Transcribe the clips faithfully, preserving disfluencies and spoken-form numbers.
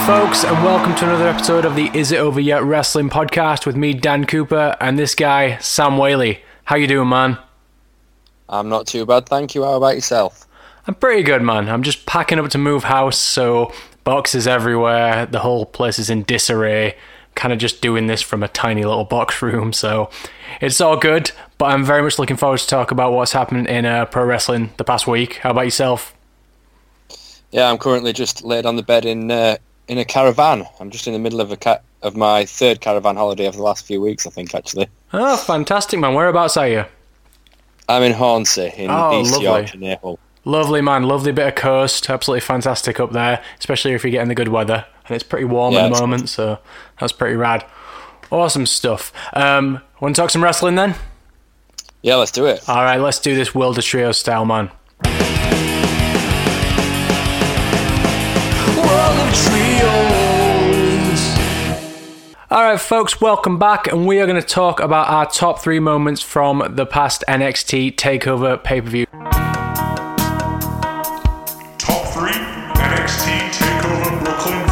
folks, and welcome to another episode of the Is It Over Yet Wrestling podcast with me, Dan Cooper, and this guy, Sam Whaley. How you doing, man? I'm not too bad, thank you. How about yourself? I'm pretty good, man. I'm just packing up to move house, so boxes everywhere, the whole place is in disarray, kind of just doing this from a tiny little box room, so it's all good, but I'm very much looking forward to talk about what's happened in uh, pro wrestling the past week. How about yourself? Yeah, I'm currently just laid on the bed in uh, in a caravan. I'm just in the middle of a ca- of my third caravan holiday over the last few weeks, I think, actually. Oh, fantastic, man. Whereabouts are you? I'm in Hornsey, in oh, East lovely. Yorkshire, near Hull. Lovely, man. Lovely bit of coast. Absolutely fantastic up there, especially if you're getting the good weather. And it's pretty warm yeah, at the moment, so that's pretty rad. Awesome stuff. Um, want to talk some wrestling then? Yeah, let's do it. All right, let's do this World of Trios style, man. World of Trios. All right, folks, welcome back, and we are going to talk about our top three moments from the past N X T TakeOver pay-per-view. Top three N X T TakeOver Brooklyn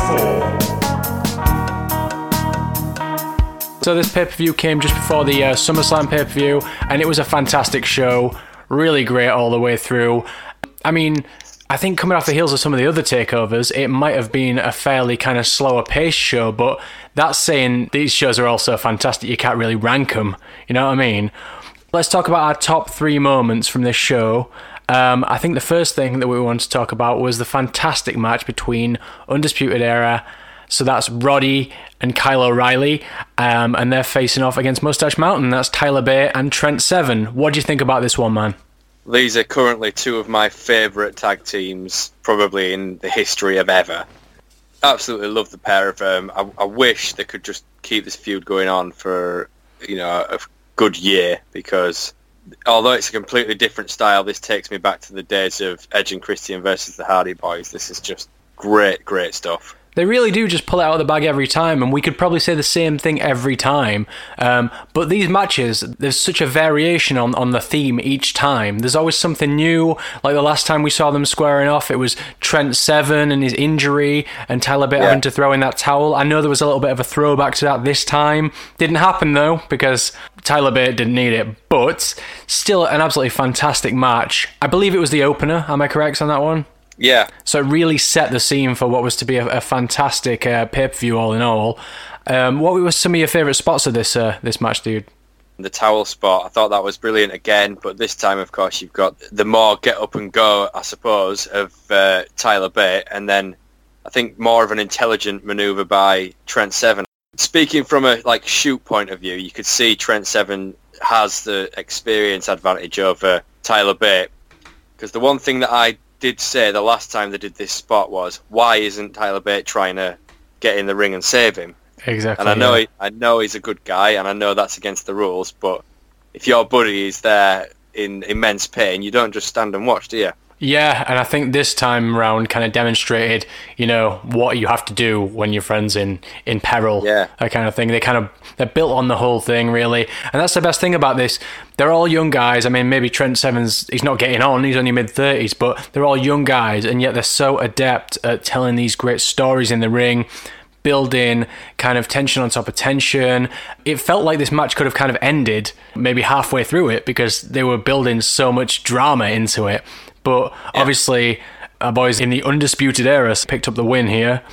four. So this pay-per-view came just before the uh, SummerSlam pay-per-view, and it was a fantastic show. Really great all the way through. I mean, I think coming off the heels of some of the other takeovers, it might have been a fairly kind of slower paced show, but that's saying these shows are also fantastic. You can't really rank them, you know what I mean? Let's talk about our top three moments from this show. Um, I think the first thing that we want to talk about was the fantastic match between Undisputed Era, so that's Roddy and Kyle O'Reilly, um, and they're facing off against Mustache Mountain. That's Tyler Bate and Trent Seven. What do you think about this one, man? These are currently two of my favourite tag teams, probably in the history of ever. Absolutely love the pair of them. I, I wish they could just keep this feud going on for, you know, a good year, because although it's a completely different style, this takes me back to the days of Edge and Christian versus the Hardy Boys. This is just great, great stuff. They really do just pull it out of the bag every time, and we could probably say the same thing every time. Um, but these matches, there's such a variation on, on the theme each time. There's always something new. Like the last time we saw them squaring off, it was Trent Seven and his injury, and Tyler Bate yeah. having to throw in that towel. I know there was a little bit of a throwback to that this time. Didn't happen though, because Tyler Bate didn't need it. But still an absolutely fantastic match. I believe it was the opener. Am I correct on that one? Yeah. So it really set the scene for what was to be a, a fantastic uh, pay-per-view all in all. Um, what were some of your favourite spots of this uh, this match, dude? The towel spot, I thought that was brilliant again, but this time, of course, you've got the more get up and go, I suppose, of uh, Tyler Bate, and then I think more of an intelligent manoeuvre by Trent Seven. Speaking from a like shoot point of view, you could see Trent Seven has the experience advantage over Tyler Bate, because the one thing that I did say the last time they did this spot was, why isn't Tyler Bate trying to get in the ring and save him? Exactly. And I know yeah. he, I know he's a good guy, and I know that's against the rules, but if your buddy is there in immense pain, you don't just stand and watch, do you? Yeah, and I think this time round kind of demonstrated, you know, what you have to do when your friend's in, in peril, yeah. that kind of thing. They kind of, they're built on the whole thing, really. And that's the best thing about this. They're all young guys. I mean, maybe Trent Seven's, he's not getting on, he's only mid-thirties, but they're all young guys, and yet they're so adept at telling these great stories in the ring, building kind of tension on top of tension. It felt like this match could have kind of ended maybe halfway through it, because they were building so much drama into it. But yeah. obviously, our boys in the Undisputed Era picked up the win here.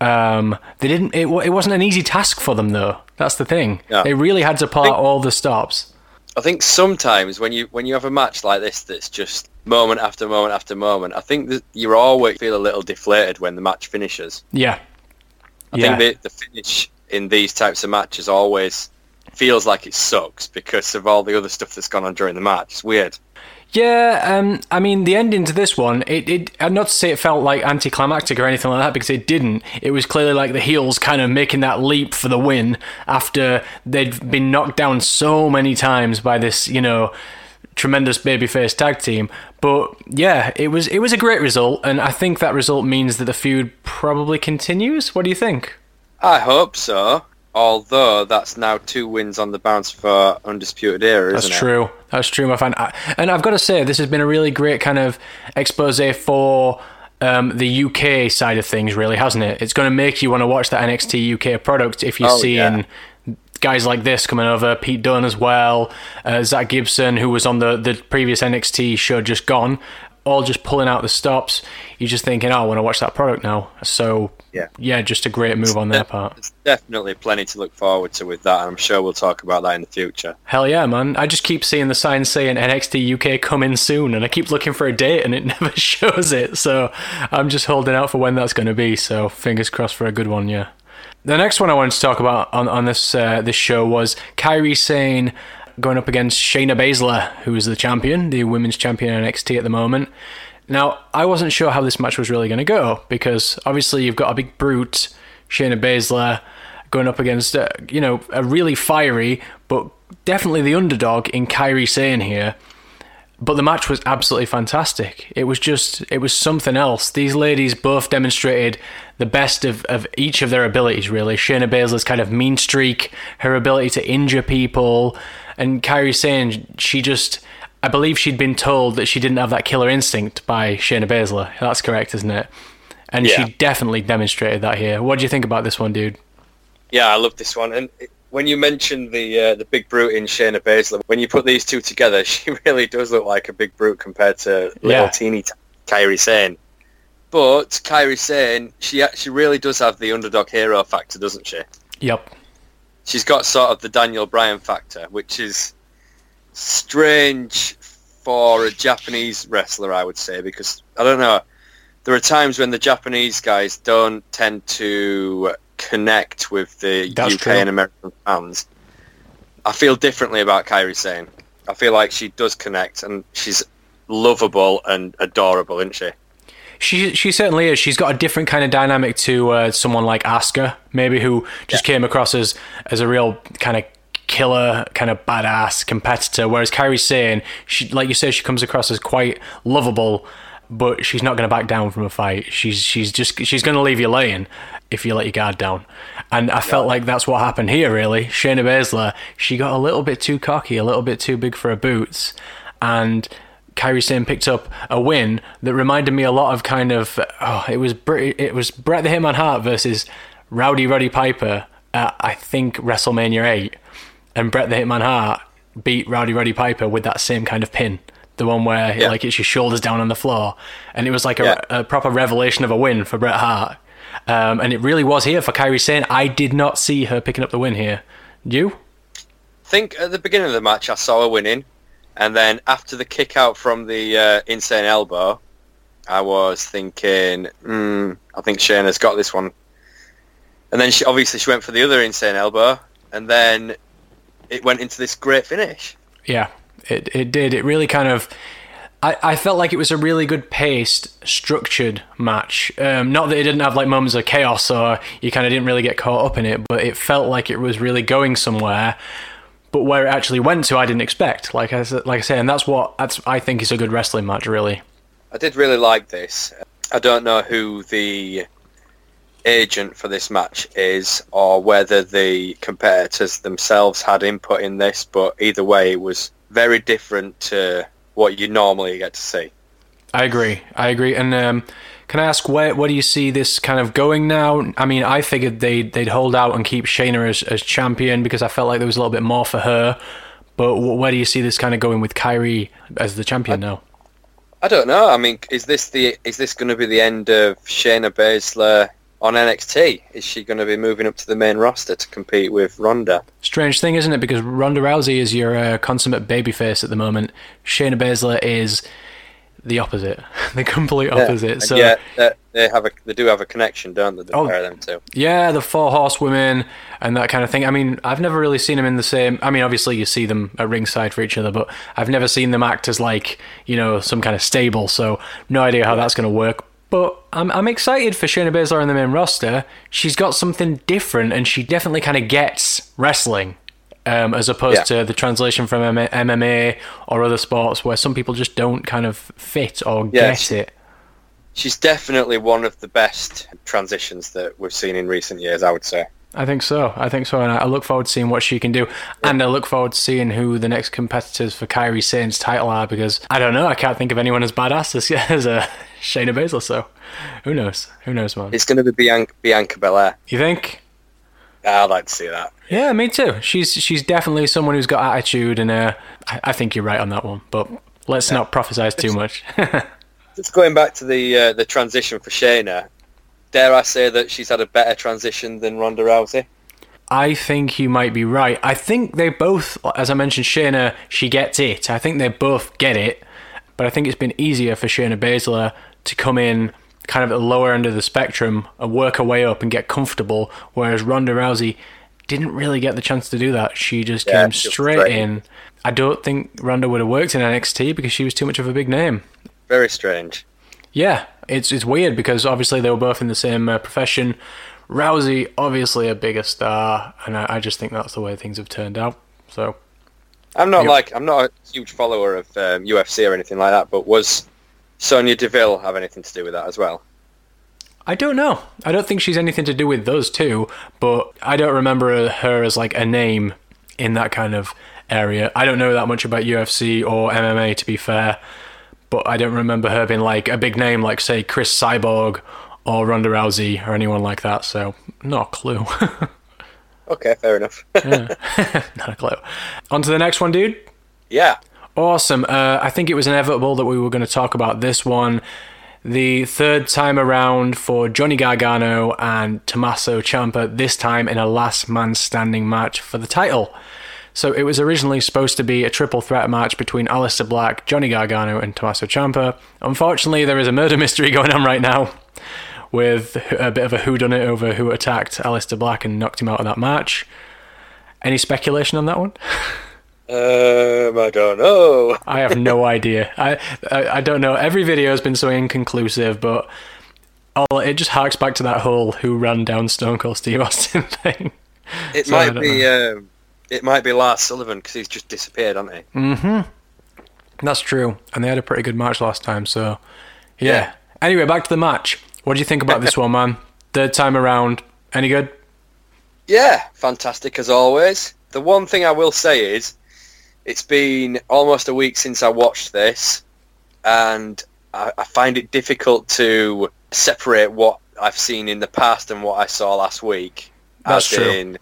Um, they didn't. It, it wasn't an easy task for them, though. That's the thing. Yeah. They really had to pull think, out all the stops. I think sometimes when you when you have a match like this, that's just moment after moment after moment, I think that you always feel a little deflated when the match finishes. Yeah. I yeah. think the, the finish in these types of matches always feels like it sucks because of all the other stuff that's gone on during the match. It's weird. Yeah, um, I mean, the ending to this one, it, it, not to say it felt like anticlimactic or anything like that, because it didn't. It was clearly like the heels kind of making that leap for the win after they'd been knocked down so many times by this, you know, tremendous babyface tag team. But yeah, it was it was a great result, and I think that result means that the feud probably continues. What do you think? I hope so. Although that's now two wins on the bounce for Undisputed Era, isn't it? That's true. That's true, my friend. I, and I've got to say, this has been a really great kind of expose for um, the U K side of things, really, hasn't it? It's going to make you want to watch that N X T U K product if you're oh, seeing yeah. guys like this coming over, Pete Dunne as well, uh, Zach Gibson, who was on the, the previous N X T show, just gone, all just pulling out the stops. You're just thinking, oh, I want to watch that product now. So, yeah, yeah just a great move on their part. There's definitely plenty to look forward to with that, and I'm sure we'll talk about that in the future. Hell yeah, man. I just keep seeing the signs saying N X T U K coming soon, and I keep looking for a date, and it never shows it. So I'm just holding out for when that's going to be. So fingers crossed for a good one, yeah. The next one I wanted to talk about on, on this uh, this show was Kairi Sane going up against Shayna Baszler, who is the champion, the women's champion in N X T at the moment. Now, I wasn't sure how this match was really going to go, because obviously you've got a big brute, Shayna Baszler, going up against, uh, you know, a really fiery, but definitely the underdog in Kairi Sane here. But the match was absolutely fantastic. It was just, it was something else. These ladies both demonstrated the best of, of each of their abilities, really. Shayna Baszler's kind of mean streak, her ability to injure people, and Kairi Sane, she just, I believe she'd been told that she didn't have that killer instinct by Shayna Baszler. That's correct, isn't it? And yeah. she definitely demonstrated that here. What do you think about this one, dude? Yeah, I love this one. And when you mentioned the uh, the big brute in Shayna Baszler, when you put these two together, she really does look like a big brute compared to little yeah. teeny t- Kairi Sane. But Kairi Sane, she actually really does have the underdog hero factor, doesn't she? Yep. She's got sort of the Daniel Bryan factor, which is strange for a Japanese wrestler, I would say, because, I don't know, there are times when the Japanese guys don't tend to connect with the That's U K true. and American fans. I feel differently about Kairi Sane. I feel like she does connect, and she's lovable and adorable, isn't she? She she certainly is. She's got a different kind of dynamic to uh, someone like Asuka, maybe, who just yeah. came across as, as a real kind of killer, kind of badass competitor. Whereas Kairi Sane, she, like you say, she comes across as quite lovable, but she's not going to back down from a fight. She's she's just she's going to leave you laying if you let your guard down. And I felt yeah. like that's what happened here, really. Shayna Baszler, she got a little bit too cocky, a little bit too big for her boots, and Kairi Sane picked up a win that reminded me a lot of kind of oh, it was it was Bret the Hitman Hart versus Rowdy Roddy Piper at, I think, WrestleMania eight, and Bret the Hitman Hart beat Rowdy Roddy Piper with that same kind of pin, the one where yeah. like it's your shoulders down on the floor, and it was like a, yeah. a proper revelation of a win for Bret Hart, um, and it really was here for Kairi Sane. I did not see her picking up the win here. You? I think at the beginning of the match I saw her winning. And then after the kick out from the uh, insane elbow, I was thinking, mm, I think Shayna's got this one. And then she obviously she went for the other insane elbow, and then it went into this great finish. Yeah, it it did. It really kind of, I, I felt like it was a really good paced, structured match. Um, not that it didn't have like moments of chaos or you kind of didn't really get caught up in it, but it felt like it was really going somewhere. But where it actually went to, I didn't expect. Like I said, like I say, and that's what that's I think is a good wrestling match, really. I did really like this. I don't know who the agent for this match is, or whether the competitors themselves had input in this. But either way, it was very different to what you normally get to see. I agree. I agree. And um, can I ask, where where do you see this kind of going now? I mean, I figured they'd, they'd hold out and keep Shayna as, as champion because I felt like there was a little bit more for her. But where do you see this kind of going with Kairi as the champion I, now? I don't know. I mean, is this the is this going to be the end of Shayna Baszler on N X T? Is she going to be moving up to the main roster to compete with Ronda? Strange thing, isn't it? Because Ronda Rousey is your uh, consummate babyface at the moment. Shayna Baszler is the opposite, the complete opposite. Yeah, so yeah, they, they have a they do have a connection, don't they? The oh, pair of them two. Yeah, the four horsewomen and that kind of thing. I mean, I've never really seen them in the same. I mean, obviously you see them at ringside for each other, but I've never seen them act as like, you know, some kind of stable. So no idea how that's going to work. But I'm I'm excited for Shayna Baszler on the main roster. She's got something different, and she definitely kind of gets wrestling. Um, as opposed yeah. to the translation from M M A or other sports where some people just don't kind of fit or yeah, get she, it. She's definitely one of the best transitions that we've seen in recent years, I would say. I think so. I think so, and I look forward to seeing what she can do. Yeah. And I look forward to seeing who the next competitors for Kairi Sane's title are, because I don't know, I can't think of anyone as badass as, as a Shayna Baszler. So, who knows? Who knows, man? It's going to be Bianca, Bianca Belair. You think? I'd like to see that. Yeah, me too. She's she's definitely someone who's got attitude, and uh, I, I think you're right on that one. But let's yeah. not prophesize too much. Just going back to the uh, the transition for Shayna, dare I say that she's had a better transition than Ronda Rousey? I think you might be right. I think they both, as I mentioned, Shayna, she gets it. I think they both get it. But I think it's been easier for Shayna Baszler to come in kind of at the lower end of the spectrum and work her way up and get comfortable, whereas Ronda Rousey didn't really get the chance to do that. She just yeah, came straight, straight in. I don't think Ronda would have worked in N X T because she was too much of a big name. Very strange. Yeah, it's it's weird because obviously they were both in the same uh, profession. Rousey, obviously a bigger star, and I, I just think that's the way things have turned out. So, I'm not yep. like I'm not a huge follower of um, U F C or anything like that, but was Sonya Deville have anything to do with that as well? I don't know. I don't think she's anything to do with those two, but I don't remember her as like a name in that kind of area. I don't know that much about U F C or M M A, to be fair, but I don't remember her being like a big name like, say, Chris Cyborg or Ronda Rousey or anyone like that, so not a clue. Okay, fair enough. Yeah. Not a clue. On to the next one, dude. Yeah. Awesome. Uh, I think it was inevitable that we were going to talk about this one. The third time around for Johnny Gargano and Tommaso Ciampa, this time in a last man standing match for the title. So it was originally supposed to be a triple threat match between Aleister Black, Johnny Gargano, and Tommaso Ciampa. Unfortunately, there is a murder mystery going on right now with a bit of a whodunit over who attacked Aleister Black and knocked him out of that match. Any speculation on that one? Um, I don't know. I have no idea. I, I I don't know. Every video has been so inconclusive, but all, it just harks back to that whole who ran down Stone Cold Steve Austin thing. It so might be um, it might be Lars Sullivan because he's just disappeared, hasn't he? Mm-hmm. That's true. And they had a pretty good match last time, so yeah. yeah. Anyway, back to the match. What do you think about this one, man? Third time around. Any good? Yeah, fantastic as always. The one thing I will say is it's been almost a week since I watched this, and I, I find it difficult to separate what I've seen in the past and what I saw last week. That's as true. In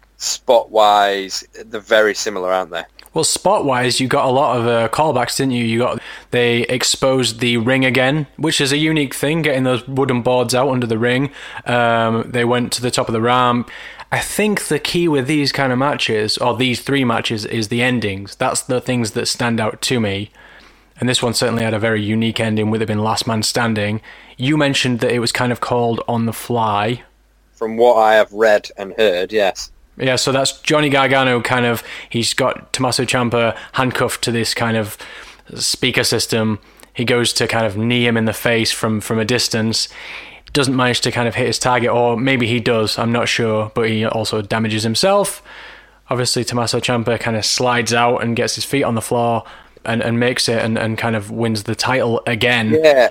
spot-wise, they're very similar, aren't they? Well, spot-wise, you got a lot of uh, callbacks, didn't you? You got they exposed the ring again, which is a unique thing, getting those wooden boards out under the ring. Um, they went to the top of the ramp. I think the key with these kind of matches, or these three matches, is the endings. That's the things that stand out to me. And this one certainly had a very unique ending with it being last man standing. You mentioned that it was kind of called on the fly. From what I have read and heard, yes. Yeah, so that's Johnny Gargano kind of, he's got Tommaso Ciampa handcuffed to this kind of speaker system. He goes to kind of knee him in the face from, from a distance. Doesn't manage to kind of hit his target, or maybe he does, I'm not sure, but he also damages himself. Obviously, Tommaso Ciampa kind of slides out and gets his feet on the floor and, and makes it and, and kind of wins the title again. Yeah.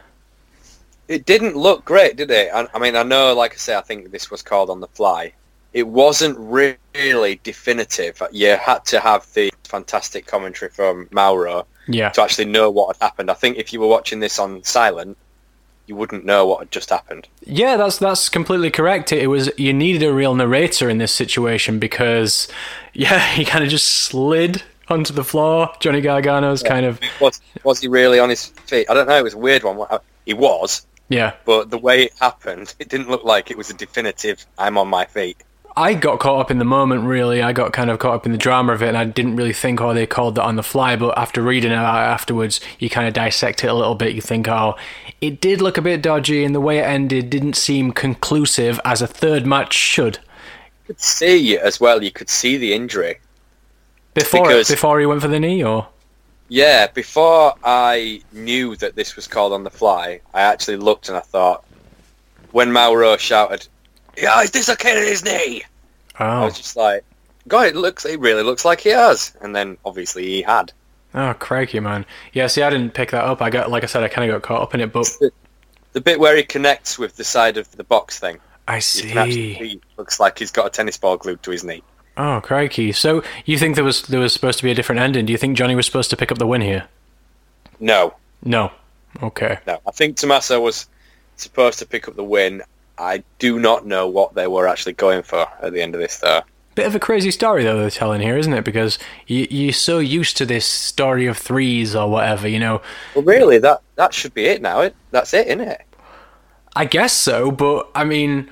It didn't look great, did it? I, I mean, I know, like I say, I think this was called on the fly. It wasn't really definitive. You had to have the fantastic commentary from Mauro yeah. to actually know what had happened. I think if you were watching this on silent, you wouldn't know what had just happened. Yeah, that's that's completely correct. It was you needed a real narrator in this situation because, yeah, he kind of just slid onto the floor. Johnny Gargano's yeah. kind of was was he really on his feet? I don't know. It was a weird one. He was. Yeah. But the way it happened, it didn't look like it was a definitive. I'm on my feet. I got caught up in the moment, really. I got kind of caught up in the drama of it, and I didn't really think, oh, they called that on the fly. But after reading it afterwards, you kind of dissect it a little bit. You think, oh, it did look a bit dodgy, and the way it ended didn't seem conclusive as a third match should. You could see as well, you could see the injury. Before because, before he went for the knee, or? Yeah, before I knew that this was called on the fly, I actually looked and I thought, when Mauro shouted, yeah, he's dislocated his knee. Oh. I was just like, God, it looks, it really looks like he has. And then obviously he had. Oh, crikey, man. Yeah, see, I didn't pick that up. I got, like I said, I kind of got caught up in it, but the, the bit where he connects with the side of the box thing. I see. You can actually see, looks like he's got a tennis ball glued to his knee. Oh, crikey. So you think there was there was supposed to be a different ending? Do you think Johnny was supposed to pick up the win here? No. No. Okay. No, I think Tommaso was supposed to pick up the win. I do not know what they were actually going for at the end of this, though. Bit of a crazy story, though, they're telling here, isn't it? Because you, you're so used to this story of threes or whatever, you know. Well, really, that, that should be it now. It, that's it, isn't it? I guess so, but, I mean...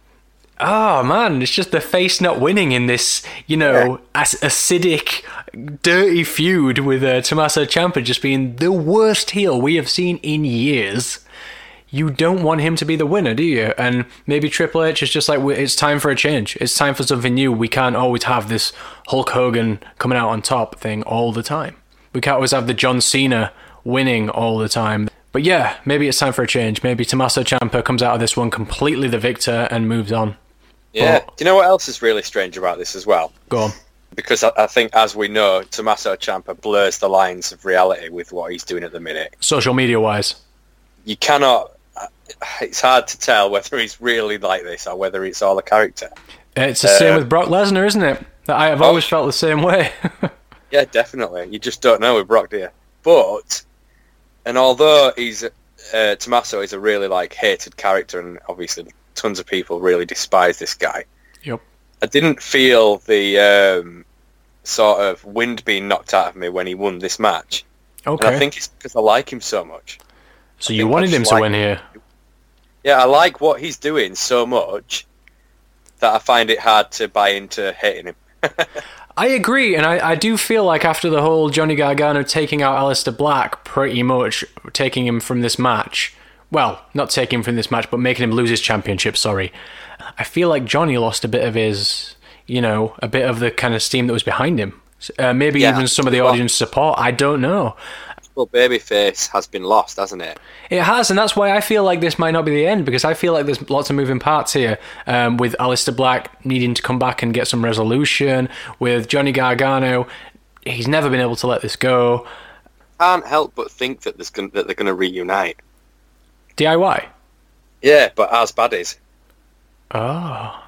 Oh, man, it's just the face not winning in this, you know, yeah. ac- acidic, dirty feud with uh, Tommaso Ciampa just being the worst heel we have seen in years. You don't want him to be the winner, do you? And maybe Triple H is just like, it's time for a change. It's time for something new. We can't always have this Hulk Hogan coming out on top thing all the time. We can't always have the John Cena winning all the time. But yeah, maybe it's time for a change. Maybe Tommaso Ciampa comes out of this one completely the victor and moves on. Yeah. But, do you know what else is really strange about this as well? Go on. Because I, I think, as we know, Tommaso Ciampa blurs the lines of reality with what he's doing at the minute. Social media-wise. You cannot... It's hard to tell whether he's really like this or whether it's all a character. It's the same uh, with Brock Lesnar, isn't it? I have always oh, felt the same way. Yeah, definitely. You just don't know with Brock, do you? But, and although he's uh, Tommaso is a really like hated character, and obviously tons of people really despise this guy. Yep. I didn't feel the um, sort of wind being knocked out of me when he won this match. Okay. And I think it's because I like him so much. So I you wanted him to like win here? Yeah, I like what he's doing so much that I find it hard to buy into hating him. I agree, and I, I do feel like after the whole Johnny Gargano taking out Aleister Black, pretty much taking him from this match, well, not taking him from this match, but making him lose his championship, sorry. I feel like Johnny lost a bit of his, you know, a bit of the kind of steam that was behind him. Uh, maybe yeah, even some of the audience support, I don't know. Well, babyface has been lost, hasn't it? It has, and that's why I feel like this might not be the end, because I feel like there's lots of moving parts here, um, with Aleister Black needing to come back and get some resolution, with Johnny Gargano, he's never been able to let this go. Can't help but think that, there's gonna, that they're going to reunite. D I Y? Yeah, but as baddies. Oh.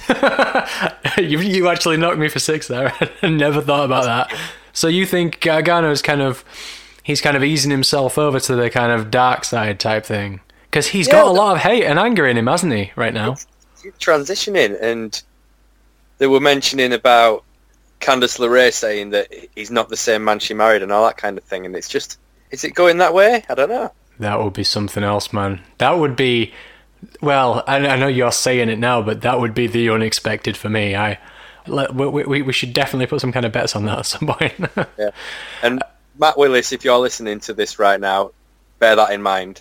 you, you actually knocked me for six there. I never thought about that. So you think Gargano's kind of... He's kind of easing himself over to the kind of dark side type thing. Because he's yeah, got a lot of hate and anger in him, hasn't he, right now? He's transitioning, and they were mentioning about Candice LeRae saying that he's not the same man she married and all that kind of thing, and it's just... Is it going that way? I don't know. That would be something else, man. That would be... Well, I, I know you're saying it now, but that would be the unexpected for me. I... We, we, we should definitely put some kind of bets on that at some point. Yeah, and... Matt Willis, if you're listening to this right now, bear that in mind.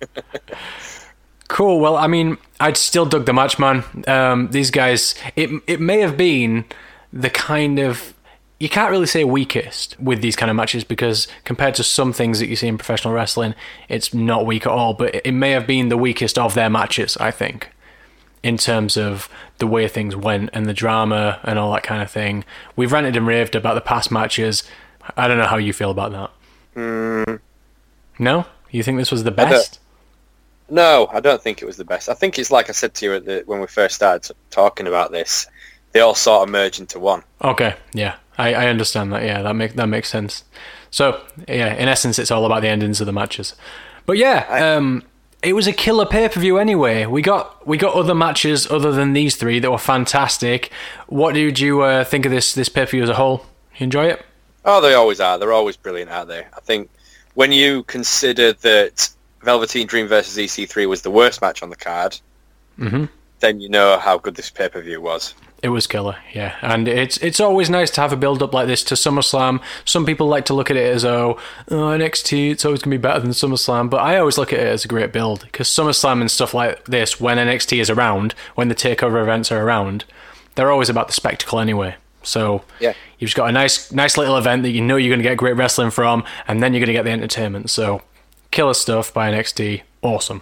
Cool. Well, I mean, I'd still dug the match, man. Um, these guys, it it may have been the kind of... You can't really say weakest with these kind of matches, because compared to some things that you see in professional wrestling, it's not weak at all, but it may have been the weakest of their matches, I think, in terms of the way things went and the drama and all that kind of thing. We've ranted and raved about the past matches. I don't know how you feel about that. Mm. No? You think this was the best? I no, I don't think it was the best. I think it's like I said to you at the, when we first started talking about this, they all sort of merge into one. Okay, yeah. I, I understand that. Yeah, that, make, that makes sense. So, yeah, in essence, it's all about the endings of the matches. But yeah, I, um, it was a killer pay-per-view anyway. We got we got other matches other than these three that were fantastic. What did you uh, think of this, this pay-per-view as a whole? You enjoy it? Oh, they always are. They're always brilliant, aren't they? I think when you consider that Velveteen Dream versus E C three was the worst match on the card, mm-hmm. then you know how good this pay-per-view was. It was killer, yeah. And it's it's always nice to have a build-up like this to SummerSlam. Some people like to look at it as, oh, oh N X T, it's always going to be better than SummerSlam. But I always look at it as a great build, because SummerSlam and stuff like this, when N X T is around, when the takeover events are around, they're always about the spectacle anyway. So yeah. You've just got a nice nice little event that you know you're going to get great wrestling from, and then you're going to get the entertainment. So killer stuff by N X T. Awesome.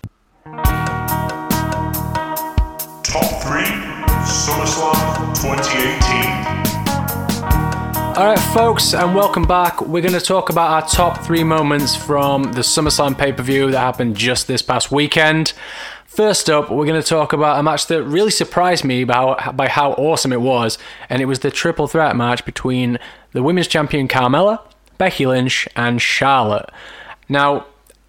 Top three, SummerSlam twenty eighteen. Alright folks, and welcome back. We're going to talk about our top three moments from the SummerSlam pay-per-view that happened just this past weekend. First up, we're going to talk about a match that really surprised me by how, by how awesome it was, and it was the triple threat match between the women's champion Carmella, Becky Lynch, and Charlotte. Now,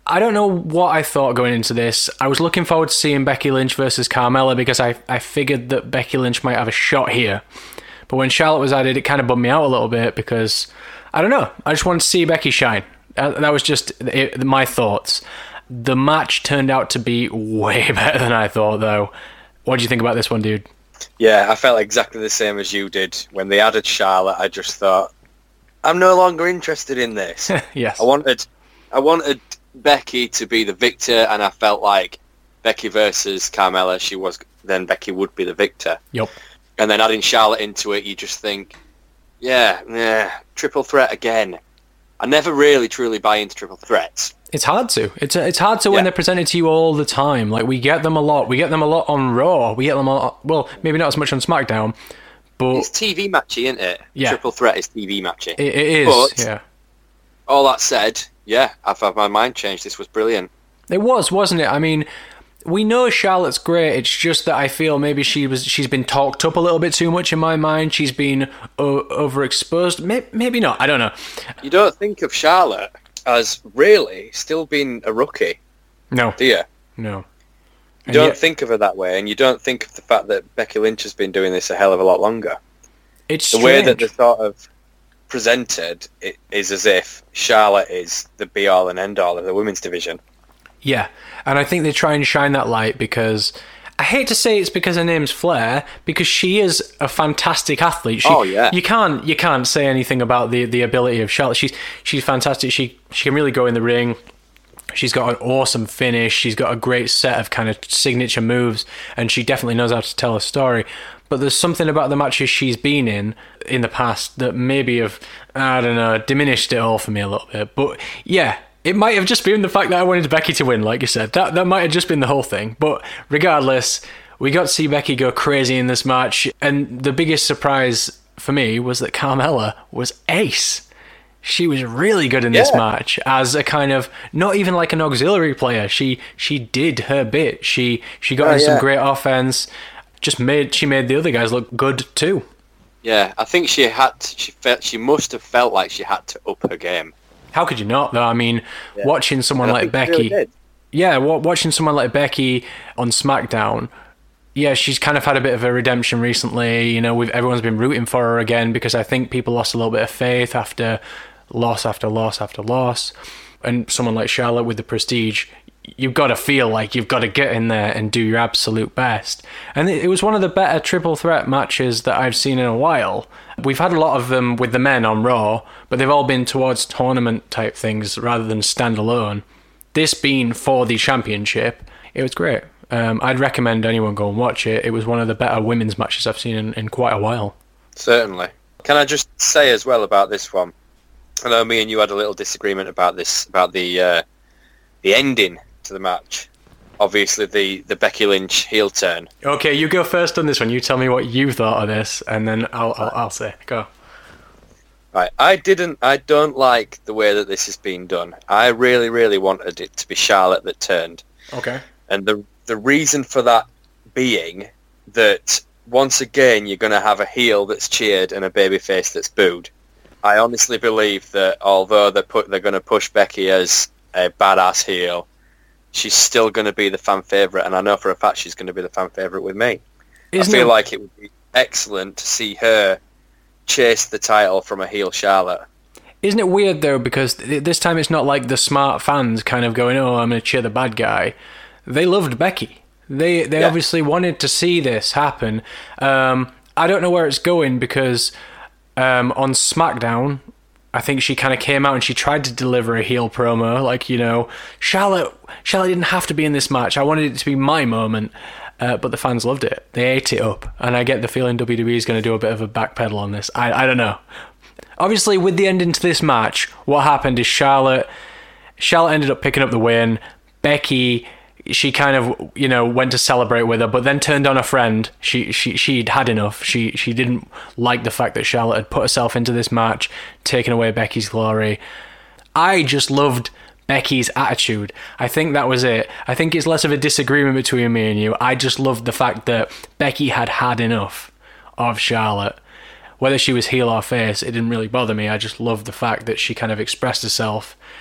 I don't know what I thought going into this. I was looking forward to seeing Becky Lynch versus Carmella because I, I figured that Becky Lynch might have a shot here. But when Charlotte was added, it kind of bummed me out a little bit because, I don't know, I just wanted to see Becky shine. That, that was just it, my thoughts. The match turned out to be way better than I thought, though. What do you think about this one, dude? Yeah, I felt exactly the same as you did. When they added Charlotte, I just thought, I'm no longer interested in this. Yes. I wanted, I wanted Becky to be the victor, and I felt like Becky versus Carmella, she was then Becky would be the victor. Yep. And then adding Charlotte into it, you just think, yeah, yeah, triple threat again. I never really truly buy into triple threats. It's hard to. It's it's hard to when Yeah. they're presented to you all the time. Like, we get them a lot. We get them a lot on Raw. We get them a lot, well, maybe not as much on SmackDown, but It's T V matchy, isn't it? Yeah. Triple threat is T V matchy. it, it is. But- yeah. All that said, yeah, I've had my mind changed. This was brilliant. It was, wasn't it? I mean, we know Charlotte's great. It's just that I feel maybe she was she's been talked up a little bit too much in my mind. She's been o- overexposed. Maybe, maybe not. I don't know. You don't think of Charlotte as really still being a rookie, No, do you? no. You And don't yet- think of her that way, and you don't think of the fact that Becky Lynch has been doing this a hell of a lot longer. It's The strange. way that they're sort of presented it is as if Charlotte is the be-all and end-all of the women's division. Yeah, and I think they try and shine that light because I hate to say it's because her name's Flair, because she is a fantastic athlete. She, Oh, yeah. You can't you can't say anything about the, the ability of Charlotte. She's she's fantastic. She she can really go in the ring. She's got an awesome finish. She's got a great set of kind of signature moves, and she definitely knows how to tell a story. But there's something about the matches she's been in in the past that maybe have, I don't know, diminished it all for me a little bit. But yeah, it might have just been the fact that I wanted Becky to win, like you said. That that might have just been the whole thing. But regardless, we got to see Becky go crazy in this match. And the biggest surprise for me was that Carmella was ace. She was really good in this Yeah. match as a kind of, not even like an auxiliary player. She she did her bit. She she got Oh, in some yeah. great offense. Just made she made the other guys look good too. Yeah, I think she had. She felt. She must have felt like she had to up her game. How could you not, though? I mean, Yeah. watching someone And I like think she Becky, really did. yeah, wa- watching someone like Becky on SmackDown, yeah, she's kind of had a bit of a redemption recently. You know, we've everyone's been rooting for her again because I think people lost a little bit of faith after loss after loss after loss. And someone like Charlotte with the prestige, you've got to feel like you've got to get in there and do your absolute best. And it it was one of the better triple threat matches that I've seen in a while. We've had a lot of them with the men on Raw, but they've all been towards tournament type things rather than standalone. This being for the championship, it was great. Um, I'd recommend anyone go and watch it. It was one of the better women's matches I've seen in, in quite a while. Certainly. Can I just say as well about this one? I know me and you had a little disagreement about this, about the uh, the ending to the match. Obviously, the, the Becky Lynch heel turn. Okay, you go first on this one. You tell me what you thought of this, and then I'll I'll, I'll say go. Right, I didn't. I don't like the way that this has been done. I really, really wanted it to be Charlotte that turned, Okay. and the the reason for that being that once again you're going to have a heel that's cheered and a babyface that's booed. I honestly believe that although they put they're going to push Becky as a badass heel, she's still going to be the fan favourite, and I know for a fact she's going to be the fan favourite with me. Isn't I feel it- like it would be excellent to see her chase the title from a heel Charlotte. Isn't it weird though? Because th- this time it's not like the smart fans kind of going, "Oh, I'm going to cheer the bad guy." They loved Becky. They they Yeah. obviously wanted to see this happen. Um, I don't know where it's going because um, on SmackDown, I think she kind of came out and she tried to deliver a heel promo, like, you know, Charlotte. Charlotte didn't have to be in this match. I wanted it to be my moment. Uh, but the fans loved it. They ate it up. And I get the feeling W W E is going to do a bit of a backpedal on this. I, I don't know. Obviously, with the ending to this match, what happened is Charlotte Charlotte ended up picking up the win. Becky, she kind of, you know, went to celebrate with her, but then turned on her friend. She she she'd had enough. She she didn't like the fact that Charlotte had put herself into this match, taken away Becky's glory. I just loved Becky's attitude. I think that was it. I think it's less of a disagreement between me and you. I just loved the fact that Becky had had enough of Charlotte. Whether she was heel or face, it didn't really bother me. I just loved the fact that she kind of expressed herself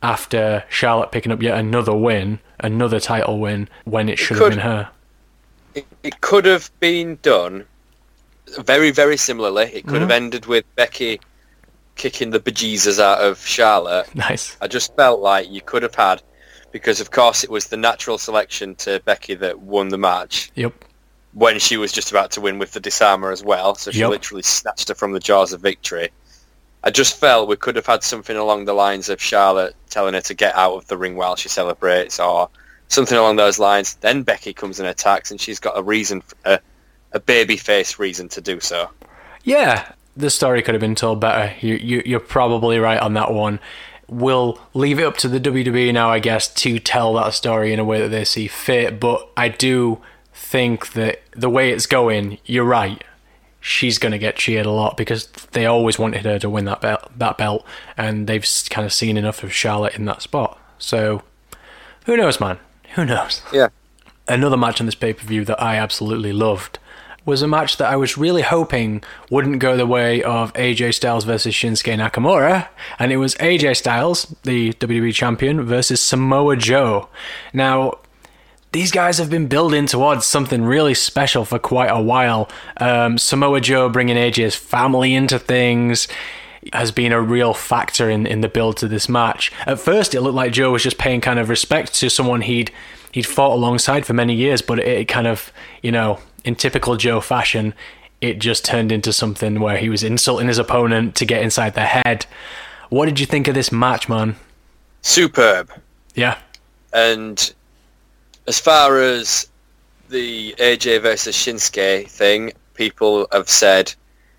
after Charlotte picking up yet another win, another title win, when it should It could- have been her. It, it could have been done very, very similarly. It could have ended with Becky kicking the bejesus out of Charlotte. Nice. I just felt like you could have had, because of course it was the natural selection to Becky that won the match Yep. when she was just about to win with the disarmer as well. So she Yep. literally snatched her from the jaws of victory. I just felt we could have had something along the lines of Charlotte telling her to get out of the ring while she celebrates, or something along those lines. Then Becky comes and attacks, and she's got a reason, a, a babyface reason to do so. Yeah, the story could have been told better. You, you, you're probably right on that one. We'll leave it up to the W W E now, I guess, to tell that story in a way that they see fit. But I do think that the way it's going, you're right. She's going to get cheered a lot because they always wanted her to win that belt, that belt, and they've kind of seen enough of Charlotte in that spot. So, who knows, man? Who knows? Yeah. Another match on this pay-per-view that I absolutely loved was a match that I was really hoping wouldn't go the way of A J Styles versus Shinsuke Nakamura, and it was A J Styles, the W W E champion, versus Samoa Joe. Now, these guys have been building towards something really special for quite a while. Um, Samoa Joe bringing A J's family into things has been a real factor in, in the build to this match. At first, it looked like Joe was just paying kind of respect to someone he'd he'd fought alongside for many years, but it, it kind of, you know, in typical Joe fashion, it just turned into something where he was insulting his opponent to get inside their head. What did you think of this match, man? Superb. Yeah. And as far as the A J versus Shinsuke thing, people have said,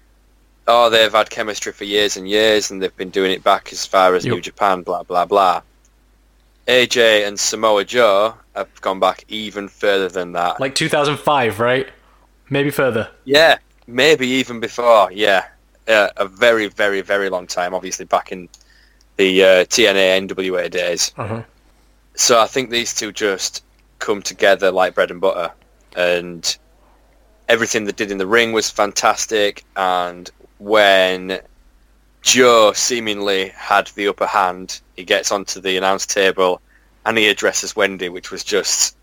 oh, they've had chemistry for years and years, and they've been doing it back as far as Yep. New Japan, blah, blah, blah. A J and Samoa Joe have gone back even further than that. Like two thousand five, right? Maybe further. Yeah, maybe even before, yeah. Uh, a very, very, very long time, obviously back in the uh, T N A N W A days. Uh-huh. So I think these two just come together like bread and butter, and everything they did in the ring was fantastic. And when Joe seemingly had the upper hand, he gets onto the announce table and he addresses Wendy, which was just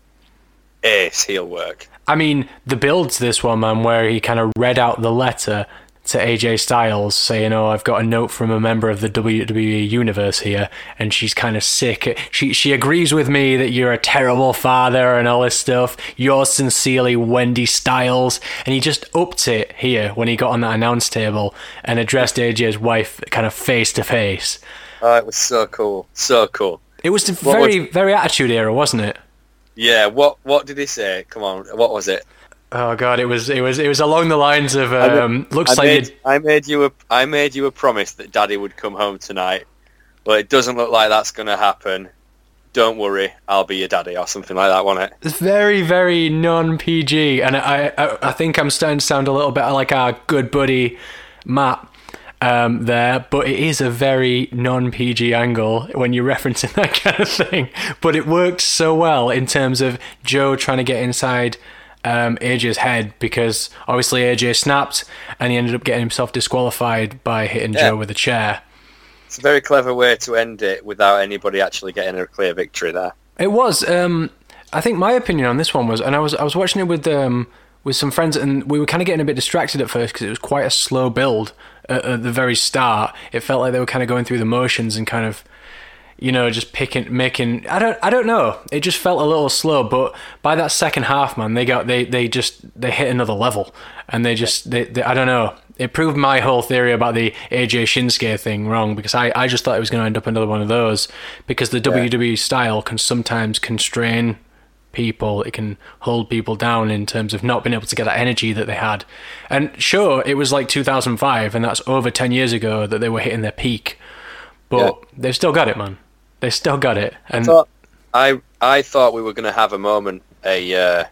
ace heel work. I mean, the build to this one, man, where he kind of read out the letter to A J Styles saying, oh, I've got a note from a member of the W W E universe here, and she's kind of sick. She she agrees with me that you're a terrible father and all this stuff. Yours sincerely, Wendy Styles. And he just upped it here when he got on that announce table and addressed A J's wife kind of face to face. Oh, it was so cool. So cool. It was the What very, was- very Attitude Era, wasn't it? Yeah, what what did he say? Come on, what was it? Oh god, it was it was it was along the lines of um, looks I like made, you'd- I made you a I made you a promise that Daddy would come home tonight. Well, it doesn't look like that's going to happen. Don't worry, I'll be your daddy, or something like that, wasn't it? It's very, very non-P G, and I, I, I think I'm starting to sound a little bit like our good buddy Matt um, there, but it is a very non-P G angle when you're referencing that kind of thing. But it worked so well in terms of Joe trying to get inside um, A J's head, because obviously A J snapped, and he ended up getting himself disqualified by hitting Yeah. Joe with a chair. It's a very clever way to end it without anybody actually getting a clear victory there. It was. Um, I think my opinion on this one was, and I was I was watching it with um, with some friends, and we were kind of getting a bit distracted at first because it was quite a slow build at, at the very start. It felt like they were kind of going through the motions and kind of, you know, just picking, making. I don't, I don't know. It just felt a little slow. But by that second half, man, they got they they just they hit another level, and they just they, they I don't know. It proved my whole theory about the A J Shinsuke thing wrong, because I, I just thought it was going to end up another one of those, because the W W E style can sometimes constrain people. It can hold people down in terms of not being able to get that energy that they had. And sure, it was like two thousand five, and that's over ten years ago that they were hitting their peak. But Yeah. they've still got it, man. They still got it. And thought, I I thought we were going to have a moment, a uh,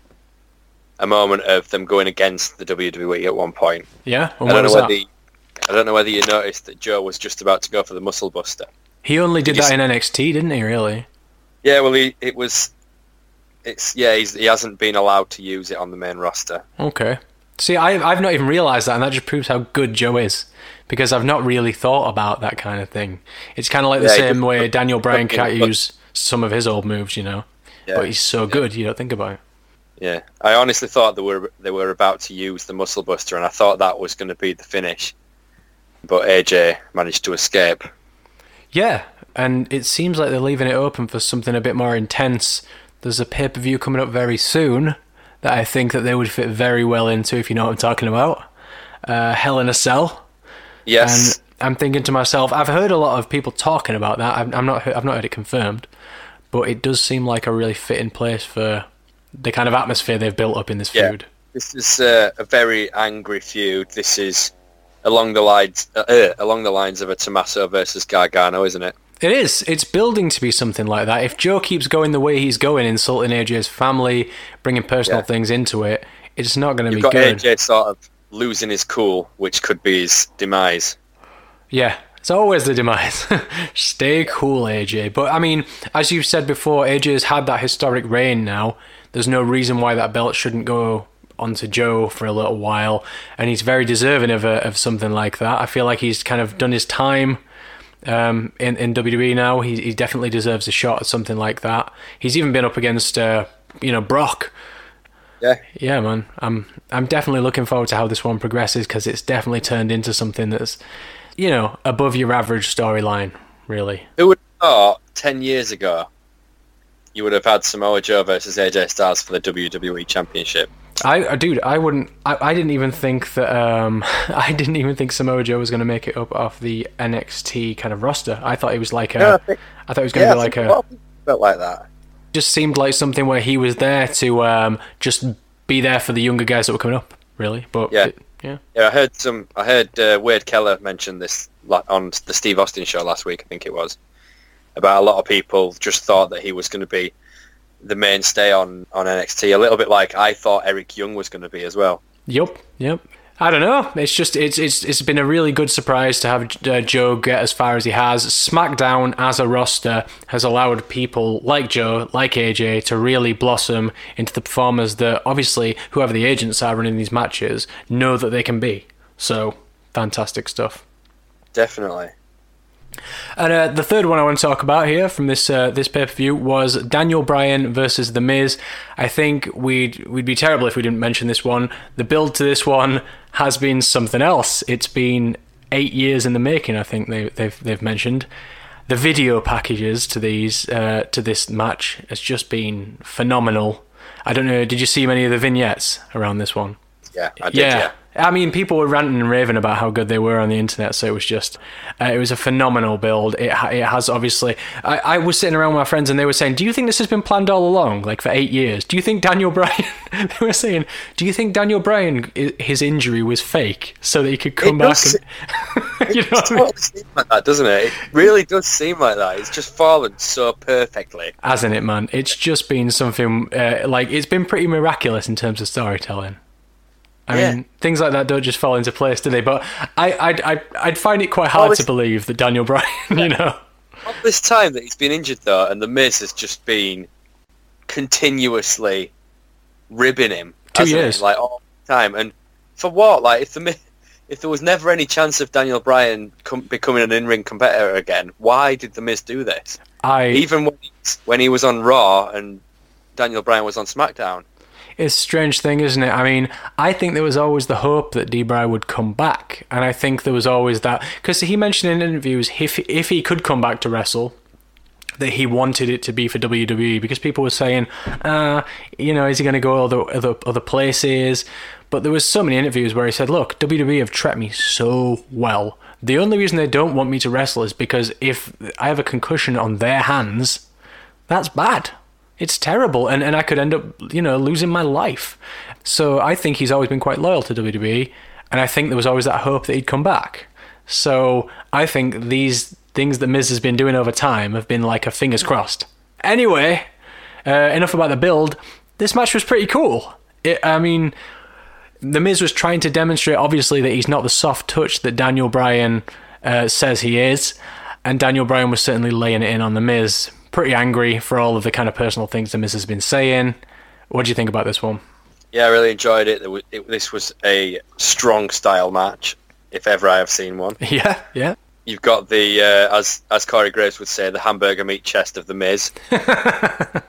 a moment of them going against the W W E at one point. yeah, and I what don't was know that? whether you, I don't know whether you noticed that Joe was just about to go for the Muscle Buster. He only did Did you that see- in N X T, didn't he, really? Yeah, well, he it was. It's yeah, he's, he hasn't been allowed to use it on the main roster. Okay. See, I, I've not even realised that, and that just proves how good Joe is. Because I've not really thought about that kind of thing. It's kind of like the Yeah, he same just- way Daniel Bryan can't but- use some of his old moves, you know. Yeah. But he's so good, you don't think about it. Yeah, I honestly thought they were they were about to use the Muscle Buster, and I thought that was going to be the finish. But A J managed to escape. Yeah, and it seems like they're leaving it open for something a bit more intense. There's a pay-per-view coming up very soon that I think that they would fit very well into, if you know what I'm talking about. Uh, Hell in a Cell. Yes. And I'm thinking to myself, I've heard a lot of people talking about that. I've, I'm not, I've not heard it confirmed, but it does seem like a really fitting place for the kind of atmosphere they've built up in this Yeah. feud. This is uh, a very angry feud. This is along the lines uh, uh, along the lines of a Tommaso versus Gargano, isn't it? It is. It's building to be something like that. If Joe keeps going the way he's going, insulting A J's family, bringing personal Yeah. things into it, it's not going to be You've got good. A J sort of losing his cool, which could be his demise. Yeah, it's always the demise. Stay cool, A J. But, I mean, as you've said before, A J has had that historic reign now. There's no reason why that belt shouldn't go onto Joe for a little while. And he's very deserving of, a, of something like that. I feel like he's kind of done his time um, in, in W W E now. He, he definitely deserves a shot at something like that. He's even been up against, uh, you know, Brock. Yeah. Yeah, man. I'm I'm definitely looking forward to how this one progresses, because it's definitely turned into something that's, you know, above your average storyline, really. Who would have thought ten years ago you would have had Samoa Joe versus A J Styles for the W W E Championship? I, uh, dude, I wouldn't. I, I didn't even think that. Um, I didn't even think Samoa Joe was going to make it up off the N X T kind of roster. I thought he was like a. Yeah, I think- I thought he was going to Yeah, be I like think a. a lot of people felt like that. Just seemed like something where he was there to um, just be there for the younger guys that were coming up, really. But Yeah. it- yeah. Yeah, I heard some. I heard uh, Wade Keller mention this la- on the Steve Austin show last week. I think it was about a lot of people just thought that he was going to be the mainstay on, on N X T, a little bit like I thought Eric Young was going to be as well. Yep, yep. I don't know. It's just it's it's it's been a really good surprise to have uh, Joe get as far as he has. SmackDown as a roster has allowed people like Joe, like A J, to really blossom into the performers that obviously whoever the agents are running these matches know that they can be. So fantastic stuff. Definitely. And uh, the third one I want to talk about here from this uh, this pay per view was Daniel Bryan versus The Miz. I think we'd we'd be terrible if we didn't mention this one. The build to this one has been something else. It's been eight years in the making. I think they, they've they've mentioned the video packages to these uh, to this match has just been phenomenal. I don't know. Did you see many of the vignettes around this one? Yeah, I did, yeah. I mean, people were ranting and raving about how good they were on the internet, so it was just, uh, it was a phenomenal build. It ha- it has obviously, I, I was sitting around with my friends and they were saying, do you think this has been planned all along, like for eight years? Do you think Daniel Bryan, they were saying, do you think Daniel Bryan, i- his injury was fake so that he could come It back does and, you know what I mean? totally seems like that, doesn't it? It really does seem like that. It's just fallen so perfectly. Hasn't it, man? It's just been something, uh, like, it's been pretty miraculous in terms of storytelling. I Yeah. mean, things like that don't just fall into place, do they? But I, I'd, I'd, I'd find it quite hard Well, to it's- believe that Daniel Bryan, you know... All this time that he's been injured, though, and The Miz has just been continuously ribbing him. Two hasn't he? years. Like, all the time. And for what? Like, if the Miz, if there was never any chance of Daniel Bryan com- becoming an in-ring competitor again, why did The Miz do this? I Even when he, when he was on Raw and Daniel Bryan was on SmackDown. It's a strange thing, isn't it? I mean, I think there was always the hope that D-Bry would come back. And I think there was always that... Because he mentioned in interviews, if, if he could come back to wrestle, that he wanted it to be for W W E. Because people were saying, uh, you know, is he going to go other, other, other places? But there was so many interviews where he said, look, W W E have treated me so well. The only reason they don't want me to wrestle is because if I have a concussion on their hands, that's bad. It's terrible, and, and I could end up, you know, losing my life. So I think he's always been quite loyal to W W E, and I think there was always that hope that he'd come back. So I think these things that Miz has been doing over time have been like a fingers crossed. Anyway, uh, enough about the build. This match was pretty cool. It, I mean, The Miz was trying to demonstrate, obviously, that he's not the soft touch that Daniel Bryan uh, says he is, and Daniel Bryan was certainly laying it in on The Miz. Pretty angry for all of the kind of personal things The Miz has been saying. What do you think about this one? Yeah, I really enjoyed it. It, it. This was a strong style match, if ever I have seen one. Yeah, yeah. You've got the, uh, as as Corey Graves would say, the hamburger meat chest of the Miz. I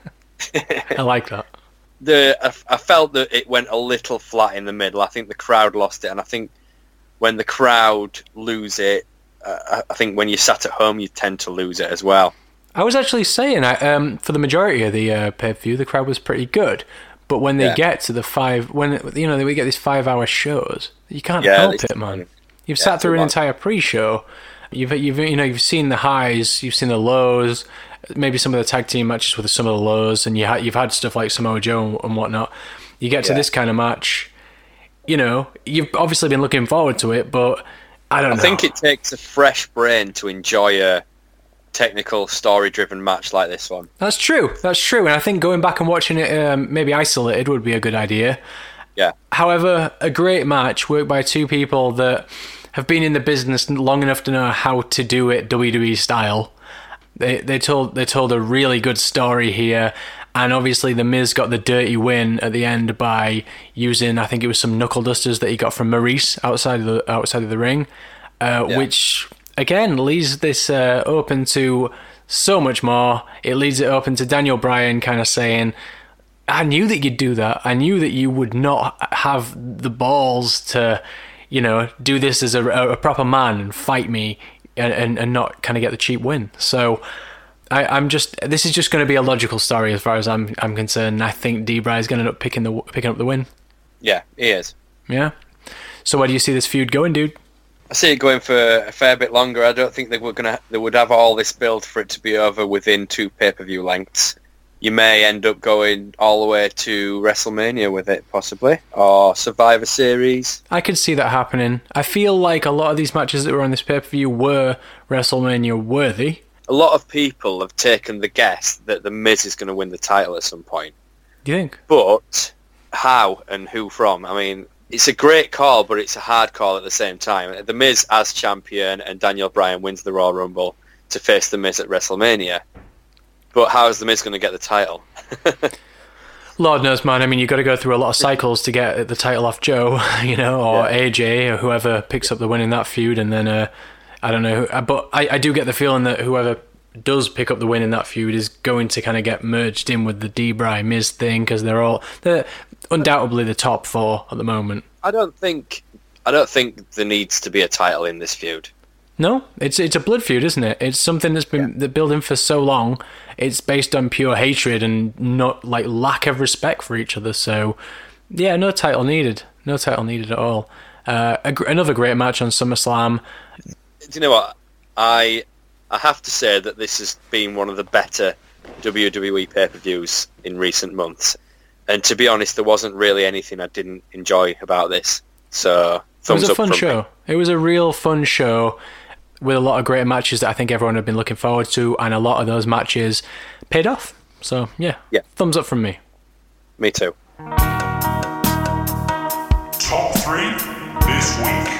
like that. The I, I felt that it went a little flat in the middle. I think the crowd lost it, and I think when the crowd lose it, uh, I, I think when you sat at home, you tend to lose it as well. I was actually saying, I, um, for the majority of the uh, pay-per-view, the crowd was pretty good. But when they Yeah. get to the five, when you know we get these five-hour shows, you can't Yeah, help they- it, man. You've yeah, sat through too an long. entire pre-show. You've you've you know you've seen the highs, you've seen the lows, maybe some of the tag team matches with some of the lows, and you ha- you've had stuff like Samoa Joe and whatnot. You get to Yeah. this kind of match, you know, you've obviously been looking forward to it, but I don't I know. think it takes a fresh brain to enjoy a technical, story-driven match like this one. That's true. That's true. And I think going back and watching it um, maybe isolated would be a good idea. Yeah. However, a great match worked by two people that have been in the business long enough to know how to do it W W E style. They they told they told a really good story here, and obviously the Miz got the dirty win at the end by using, I think it was some knuckle dusters that he got from Maurice outside of the outside of the ring, uh, Yeah. which again leaves this uh, open to so much more. It leaves it open to Daniel Bryan kind of saying, I knew that you'd do that. I knew that you would not have the balls to, you know, do this as a, a proper man and fight me and, and, and not kind of get the cheap win. So I, I'm just, this is just going to be a logical story as far as I'm I'm concerned. And I think D-Bry is going to end up picking the picking up the win. Yeah, he is. Yeah. So where do you see this feud going, dude? I see it going for a fair bit longer. I don't think they were gonna they would have all this build for it to be over within two pay-per-view lengths. You may end up going all the way to WrestleMania with it, possibly, or Survivor Series. I could see that happening. I feel like a lot of these matches that were on this pay-per-view were WrestleMania worthy. A lot of people have taken the guess that The Miz is going to win the title at some point. Do you think? But how and who from? I mean, it's a great call, but it's a hard call at the same time. The Miz as champion and Daniel Bryan wins the Royal Rumble to face The Miz at WrestleMania. But how is The Miz going to get the title? Lord knows, man. I mean, you got to go through a lot of cycles to get the title off Joe, you know, or Yeah. A J, or whoever picks up the win in that feud. And then, uh, I don't know. But I, I do get the feeling that whoever does pick up the win in that feud is going to kind of get merged in with the D-Bry Miz thing, because they're all, they're undoubtedly the top four at the moment. I don't think I don't think there needs to be a title in this feud. No, it's it's a blood feud, isn't it? It's something that's been that building for so long. It's based on pure hatred and not like lack of respect for each other. So, yeah, no title needed. No title needed at all. Uh, a, gr- another great match on SummerSlam. Do you know what? I I have to say that this has been one of the better W W E pay-per-views in recent months. And to be honest, there wasn't really anything I didn't enjoy about this. So, It thumbs was a up fun from show. me. It was a real fun show with a lot of great matches that I think everyone had been looking forward to, and a lot of those matches paid off. So, yeah, Yeah. thumbs up from me. Me too. Top three this week.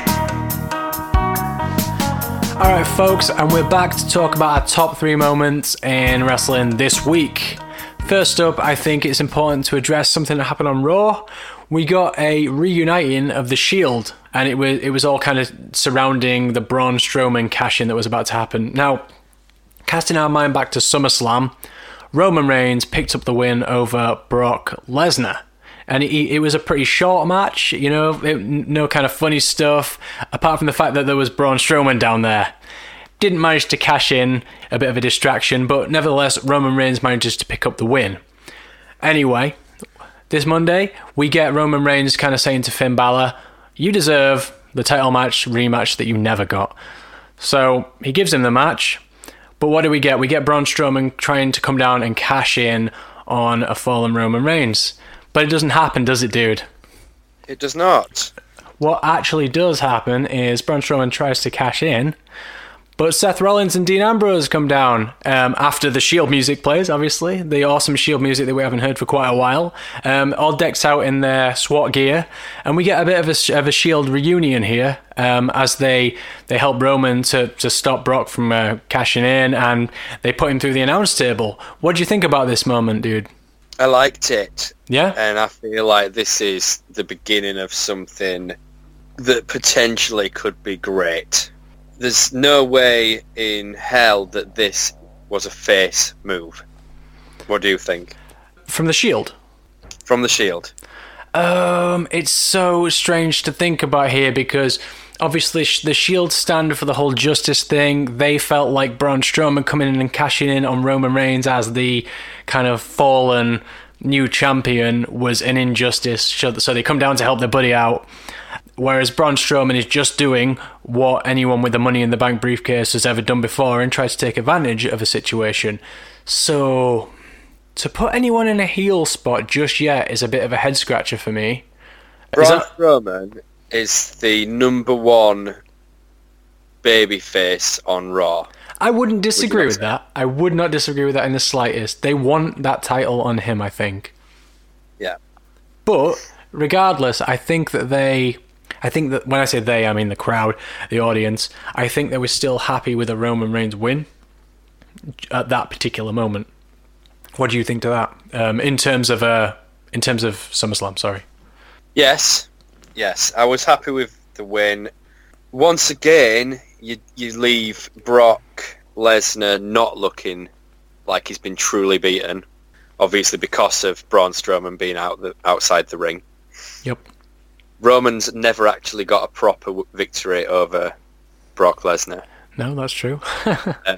All right, folks, and we're back to talk about our top three moments in wrestling this week. First up, I think it's important to address something that happened on Raw. We got a reuniting of the Shield, and it was it was all kind of surrounding the Braun Strowman cash-in that was about to happen. Now, casting our mind back to SummerSlam, Roman Reigns picked up the win over Brock Lesnar. And it, it was a pretty short match, you know, it, no kind of funny stuff, apart from the fact that there was Braun Strowman down there. Didn't manage to cash in, a bit of a distraction, but nevertheless, Roman Reigns manages to pick up the win. Anyway, this Monday, we get Roman Reigns kind of saying to Finn Balor, you deserve the title match rematch that you never got. So he gives him the match, but what do we get? We get Braun Strowman trying to come down and cash in on a fallen Roman Reigns. But it doesn't happen, does it, dude? It does not. What actually does happen is Braun Strowman tries to cash in, but Seth Rollins and Dean Ambrose come down um, after the Shield music plays, obviously. The awesome Shield music that we haven't heard for quite a while. Um, all decked out in their SWAT gear. And we get a bit of a, of a Shield reunion here um, as they they help Roman to, to stop Brock from uh, cashing in, and they put him through the announce table. What do you think about this moment, dude? I liked it. Yeah? And I feel like this is the beginning of something that potentially could be great. There's no way in hell that this was a face move. What do you think? From the Shield? From the Shield. Um, it's so strange to think about here because obviously the Shield stand for the whole justice thing. They felt like Braun Strowman coming in and cashing in on Roman Reigns as the kind of fallen new champion was an injustice. So they come down to help their buddy out. Whereas Braun Strowman is just doing what anyone with the Money in the Bank briefcase has ever done before and tries to take advantage of a situation. So to put anyone in a heel spot just yet is a bit of a head scratcher for me. Braun that... Strowman is the number one babyface on Raw. I wouldn't disagree with that. I would not disagree with that in the slightest. They want that title on him, I think. Yeah. But regardless, I think that they... I think that when I say they, I mean the crowd, the audience. I think they were still happy with a Roman Reigns win at that particular moment. What do you think to that? Um, in terms of uh, in terms of SummerSlam, sorry. Yes, yes, I was happy with the win. Once again, you you leave Brock Lesnar not looking like he's been truly beaten, obviously because of Braun Strowman being out the, outside the ring. Yep. Roman's never actually got a proper victory over Brock Lesnar. No, that's true. um,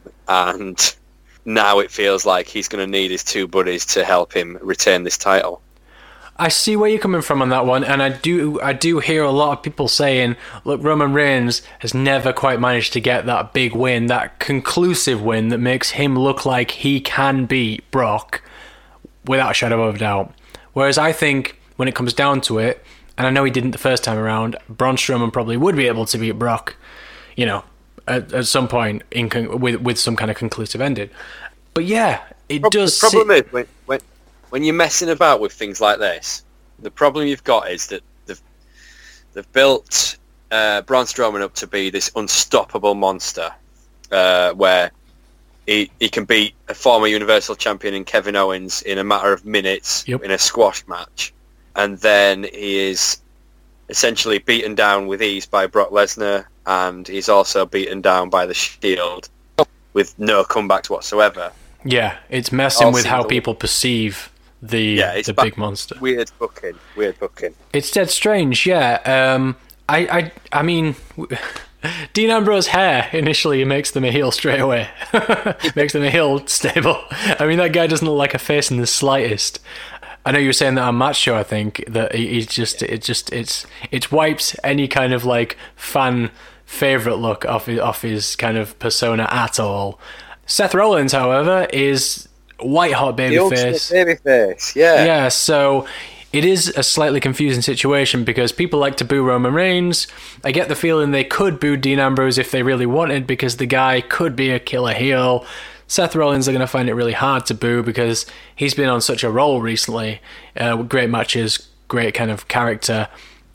and now it feels like he's going to need his two buddies to help him retain this title. I see where you're coming from on that one, and I do I do hear a lot of people saying, look, Roman Reigns has never quite managed to get that big win, that conclusive win that makes him look like he can beat Brock without a shadow of a doubt. Whereas I think when it comes down to it, and I know he didn't the first time around, Braun Strowman probably would be able to beat Brock, you know, at, at some point in con- with with some kind of conclusive ending. But yeah, it Pro- does... The problem sit- is, when, when, when you're messing about with things like this, the problem you've got is that they've, they've built uh, Braun Strowman up to be this unstoppable monster, uh, where he, he can beat a former Universal Champion in Kevin Owens in a matter of minutes Yep. in a squash match. And then he is essentially beaten down with ease by Brock Lesnar, and he's also beaten down by the Shield with no comebacks whatsoever. Yeah, it's messing All with how single- people perceive the Yeah, it's the ba- big monster. Weird booking, weird booking. It's dead strange, yeah. Um, I, I, I mean, Dean Ambrose's hair initially makes them a heel straight away. Makes them a heel stable. I mean, that guy doesn't look like a face in the slightest. I know you were saying that on Matt's show, I think, that he- he's just, it just, it's, it wipes any kind of like fan favorite look off his, off his kind of persona at all. Seth Rollins, however, is white hot The ultimate babyface. babyface, yeah. Yeah, so it is a slightly confusing situation because people like to boo Roman Reigns. I get the feeling they could boo Dean Ambrose if they really wanted because the guy could be a killer heel. Seth Rollins are going to find it really hard to boo because he's been on such a roll recently. Uh, with great matches, great kind of character.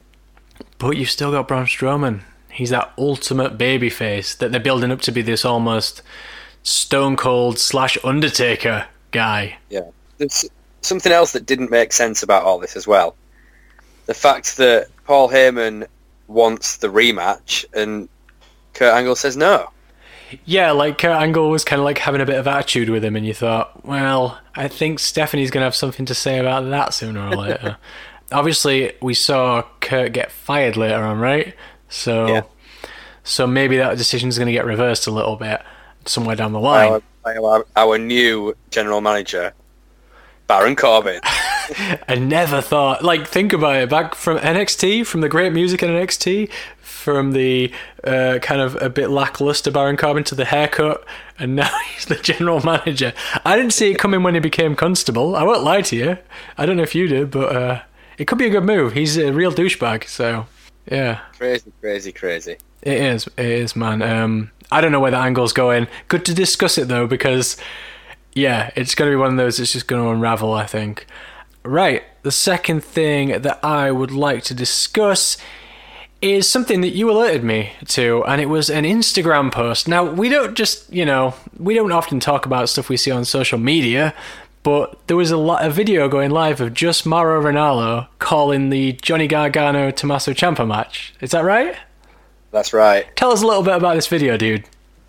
But you've still got Braun Strowman. He's that ultimate babyface that they're building up to be this almost Stone Cold slash Undertaker guy. Yeah. There's something else that didn't make sense about all this as well. The fact that Paul Heyman wants the rematch and Kurt Angle says no. Yeah, like Kurt Angle was kind of like having a bit of attitude with him, and you thought, well, I think Stephanie's going to have something to say about that sooner or later. Obviously, we saw Kurt get fired later on, right? So, Yeah. so maybe that decision's going to get reversed a little bit somewhere down the line. Our, our, our new general manager, Baron Corbin. I never thought, like, think about it, back from N X T, from the great music in N X T, from the uh, kind of a bit lackluster Baron Corbin to the haircut, and now he's the general manager. I didn't see it coming when he became Constable. I won't lie to you. I don't know if you did, but uh, it could be a good move. He's a real douchebag, so yeah. Crazy, crazy, crazy. It is, it is, man. Um, I don't know where the angle's going. Good to discuss it, though, because, yeah, it's going to be one of those that's just going to unravel, I think. Right, the second thing that I would like to discuss is something that you alerted me to, and it was an Instagram post. Now, we don't just, you know, we don't often talk about stuff we see on social media, but there was a, lot, a video going live of just Mauro Ranallo calling the Johnny Gargano-Tommaso Ciampa match. Is that right? That's right. Tell us a little bit about this video, dude.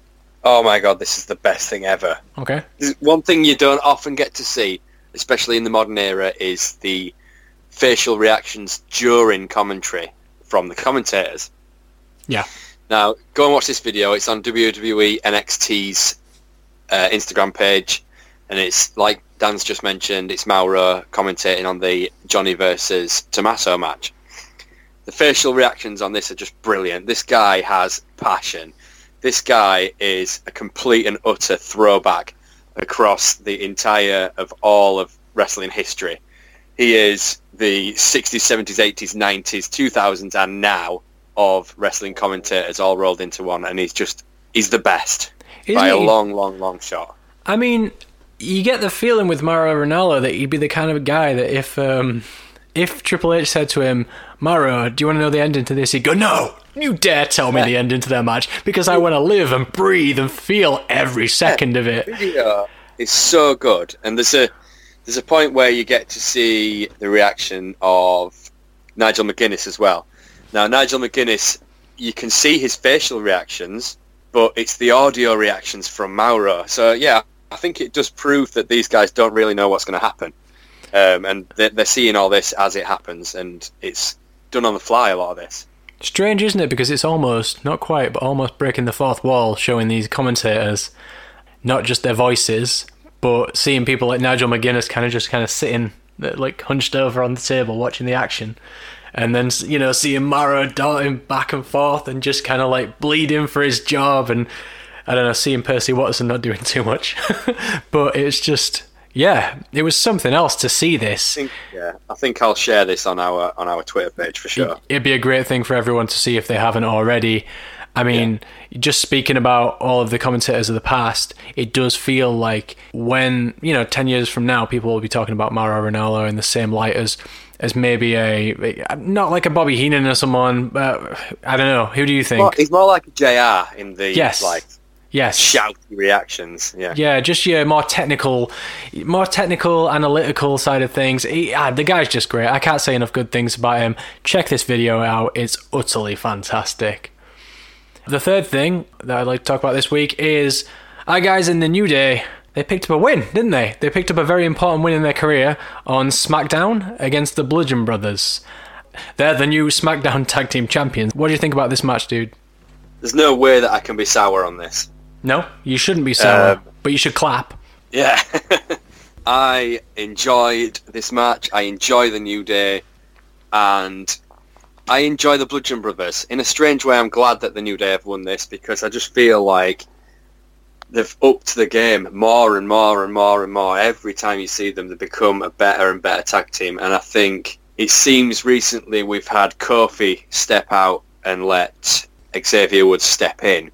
Oh my god, this is the best thing ever. Okay. One thing you don't often get to see, especially in the modern era, is the facial reactions during commentary from the commentators. Yeah. Now, go and watch this video. It's on W W E N X T's uh, Instagram page, and it's, like Dan's just mentioned, it's Mauro commentating on the Johnny versus Tommaso match. The facial reactions on this are just brilliant. This guy has passion. This guy is a complete and utter throwback across the entire of all of wrestling history. He is the sixties, seventies, eighties, nineties, two thousands, and now of wrestling commentators all rolled into one, and he's just, he's the best. Isn't by a he? long, long, long shot. I mean, you get the feeling with Mauro Ranallo that he'd be the kind of guy that if um, if Triple H said to him, Mauro, do you want to know the ending to this? He'd go, no, you dare tell me Yeah. the ending to that match, because I want to live and breathe and feel every second of it. Video is so good, and there's a there's a point where you get to see the reaction of Nigel McGuinness as well. Now, Nigel McGuinness, you can see his facial reactions, but it's the audio reactions from Mauro. So, yeah, I think it does prove that these guys don't really know what's going to happen. Um, and they're, they're seeing all this as it happens, and it's done on the fly, a lot of this. Strange, isn't it? Because it's almost, not quite, but almost breaking the fourth wall, showing these commentators, not just their voices, but seeing people like Nigel McGuinness kind of just kind of sitting, like, hunched over on the table watching the action. And then, you know, seeing Mauro darting back and forth and just kind of like bleeding for his job. And I don't know, seeing Percy Watson not doing too much. But it's just, yeah, it was something else to see this. I think, yeah, I think I'll share this on our on our Twitter page for sure. It'd be a great thing for everyone to see if they haven't already. I mean, yeah. Just speaking about all of the commentators of the past, it does feel like when, you know, ten years from now, people will be talking about Mauro Ranallo in the same light as as maybe a, not like a Bobby Heenan or someone, but I don't know. Who do you think? Well, he's more like a J R in the, Yes. like, Yes. shouty reactions. Yeah. Yeah, just your more technical, more technical, analytical side of things. He, ah, the guy's just great. I can't say enough good things about him. Check this video out. It's utterly fantastic. The third thing that I'd like to talk about this week is our guys in the New Day. They picked up a win, didn't they? They picked up a very important win in their career on SmackDown against the Bludgeon Brothers. They're the new SmackDown Tag Team Champions. What do you think about this match, dude? There's no way that I can be sour on this. No? You shouldn't be sour, Um, but you should clap. Yeah. I enjoyed this match. I enjoy the New Day. And I enjoy the Bludgeon Brothers. In a strange way, I'm glad that the New Day have won this, because I just feel like they've upped the game more and more and more and more. Every time you see them, they become a better and better tag team. And I think it seems recently we've had Kofi step out and let Xavier Woods step in.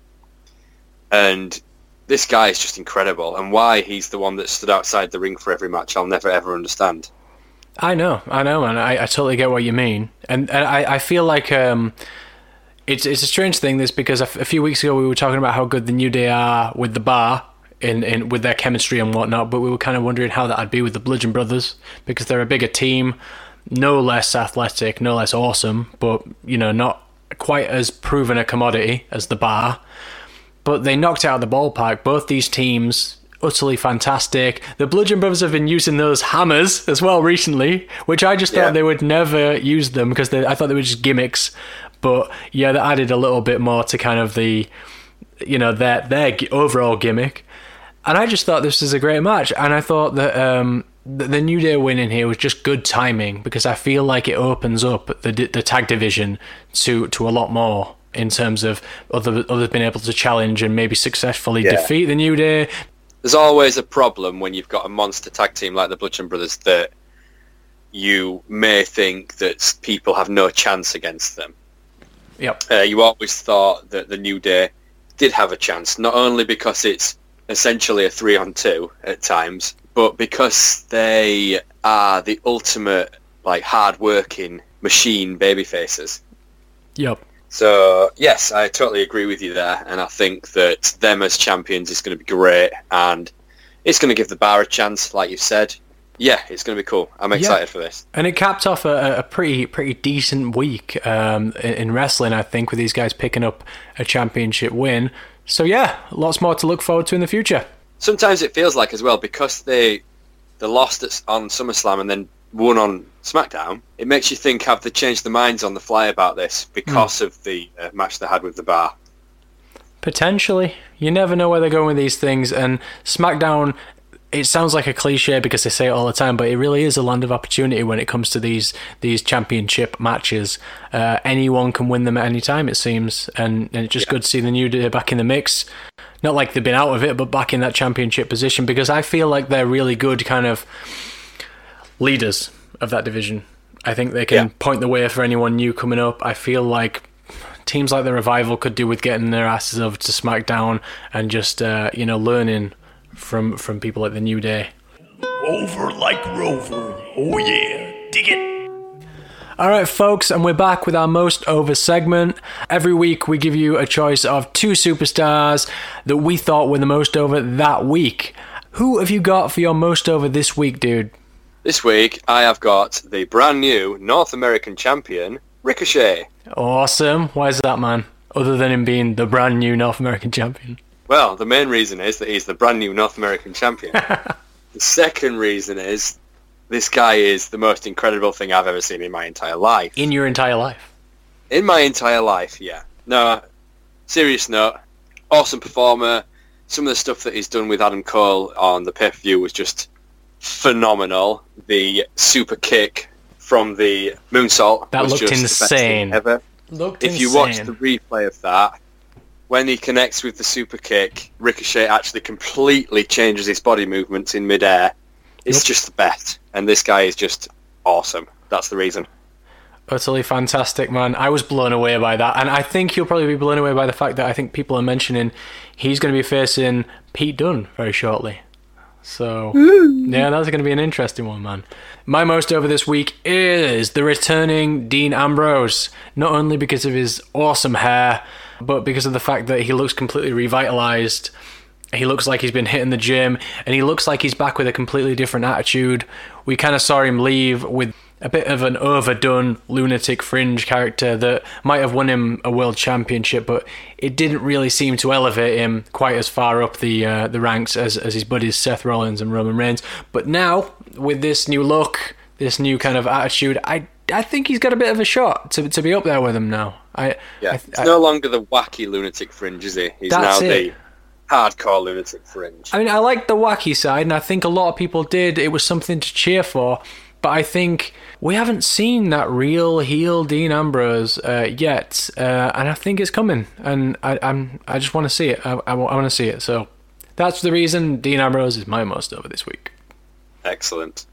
And this guy is just incredible. And why he's the one that stood outside the ring for every match, I'll never ever understand. I know, I know, man. I, I totally get what you mean. And, and I, I feel like um, it's it's a strange thing, this, because a, f- a few weeks ago we were talking about how good the New Day are with the Bar, in, in with their chemistry and whatnot, but we were kind of wondering how that'd be with the Bludgeon Brothers, because they're a bigger team, no less athletic, no less awesome, but, you know, not quite as proven a commodity as the Bar. But they knocked it out of the ballpark. Both these teams, utterly fantastic. The Bludgeon Brothers have been using those hammers as well recently, which I just Yeah. thought they would never use them, because they, I thought they were just gimmicks. But yeah, they added a little bit more to kind of the, you know, their their gi- overall gimmick. And I just thought this was a great match. And I thought that um, the, the New Day win in here was just good timing, because I feel like it opens up the the tag division to to a lot more, in terms of other others being able to challenge and maybe successfully Yeah. defeat the New Day. There's always a problem when you've got a monster tag team like the Bludgeon Brothers, that you may think that people have no chance against them. Yep. Uh, you always thought that the New Day did have a chance, not only because it's essentially a three on two at times, but because they are the ultimate, like, hard-working machine babyfaces. Yep. So, yes, I totally agree with you there, and I think that them as champions is going to be great, and it's going to give the bar a chance, like you said. Yeah, it's going to be cool. I'm excited yeah. for this. And it capped off a, a pretty pretty decent week um, in, in wrestling, I think, with these guys picking up a championship win. So yeah, lots more to look forward to in the future. Sometimes it feels like as well, because they they lost at, on SummerSlam and then won on SmackDown, it makes you think, have they changed their minds on the fly about this because mm. of the uh, match they had with the bar? Potentially. You never know where they're going with these things. And SmackDown, it sounds like a cliche because they say it all the time, but it really is a land of opportunity when it comes to these these championship matches. Uh, anyone can win them at any time, it seems, and, and it's just yeah. good to see the New Day back in the mix. Not like they've been out of it, but back in that championship position, because I feel like they're really good kind of leaders of that division. I think they can yeah. point the way for anyone new coming up. I feel like teams like the Revival could do with getting their asses over to SmackDown and just uh, you know learning from from people like the New Day. Over like Rover. Oh yeah, dig it. Alright folks, and we're back with our Most Over segment. Every week we give you a choice of two superstars that we thought were the most over that week. Who have you got for your Most Over this week, dude? This week I have got the brand new North American champion, Ricochet. Awesome. Why is that, man? Other than him being the brand new North American champion. Well, the main reason is that he's the brand new North American champion. The second reason is this guy is the most incredible thing I've ever seen in my entire life. In your entire life? In my entire life, yeah. No, serious note, awesome performer. Some of the stuff that he's done with Adam Cole on the pay-per-view was just phenomenal. The super kick from the moonsault that was looked just insane. The best thing ever. Looked if insane. you watch the replay of that, when he connects with the super kick, Ricochet actually completely changes his body movements in midair. It's yep. just the best. And this guy is just awesome. That's the reason. Utterly fantastic, man. I was blown away by that. And I think you'll probably be blown away by the fact that I think people are mentioning he's going to be facing Pete Dunne very shortly. So, yeah, that's going to be an interesting one, man. My most over this week is the returning Dean Ambrose. Not only because of his awesome hair, but because of the fact that he looks completely revitalized. He looks like he's been hitting the gym, and he looks like he's back with a completely different attitude. We kind of saw him leave with a bit of an overdone lunatic fringe character that might have won him a world championship, but it didn't really seem to elevate him quite as far up the uh, the ranks as, as his buddies Seth Rollins and Roman Reigns. But now, with this new look, this new kind of attitude, I I think he's got a bit of a shot to to be up there with him now. I Yeah, I, it's I, no longer the wacky lunatic fringe, is he? He's now it. the hardcore lunatic fringe. I mean, I like the wacky side, and I think a lot of people did. It was something to cheer for. But I think we haven't seen that real heel Dean Ambrose uh, yet, uh, and I think it's coming. And I, I'm, I just want to see it. I, I, I want to see it. So that's the reason Dean Ambrose is my most over this week. Excellent.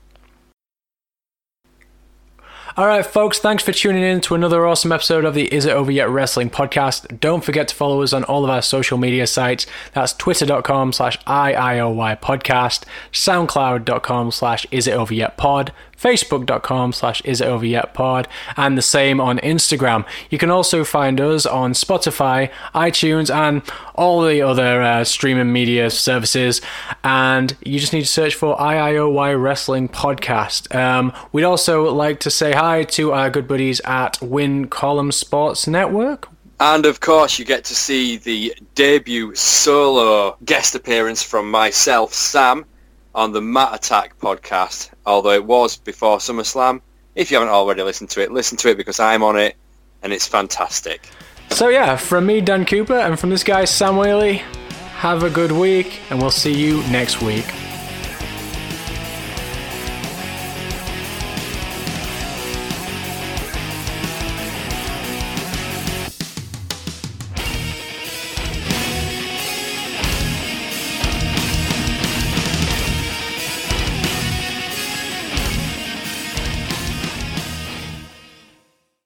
All right, folks, thanks for tuning in to another awesome episode of the Is It Over Yet Wrestling podcast. Don't forget to follow us on all of our social media sites. That's twitter.com slash IIOY podcast, soundcloud.com slash Is It Over Yet pod, facebook.com slash Is It Over Yet pod, and the same on Instagram. You can also find us on Spotify, iTunes, and all the other uh, streaming media services, and you just need to search for I I O Y Wrestling Podcast. Um, we'd also like to say hi to our good buddies at Win Column Sports Network. And of course, you get to see the debut solo guest appearance from myself, Sam, on the Matt Attack podcast, although it was before SummerSlam. If you haven't already listened to it, listen to it because I'm on it, and it's fantastic. So yeah, from me, Dan Cooper, and from this guy, Sam Whaley, have a good week, and we'll see you next week.